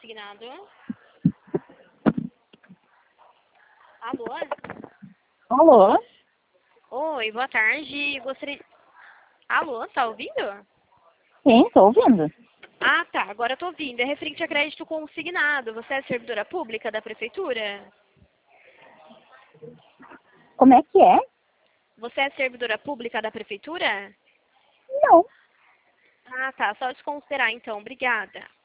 consignado. Alô? Alô? Oi, boa tarde. Gostaria... Alô, tá ouvindo? Sim, tô ouvindo. Ah, tá. Agora eu tô ouvindo. É referente a crédito consignado. Você é servidora pública da prefeitura? Como é que é? Você é servidora pública da prefeitura? Não. Ah, tá. Só desconsiderar então. Obrigada.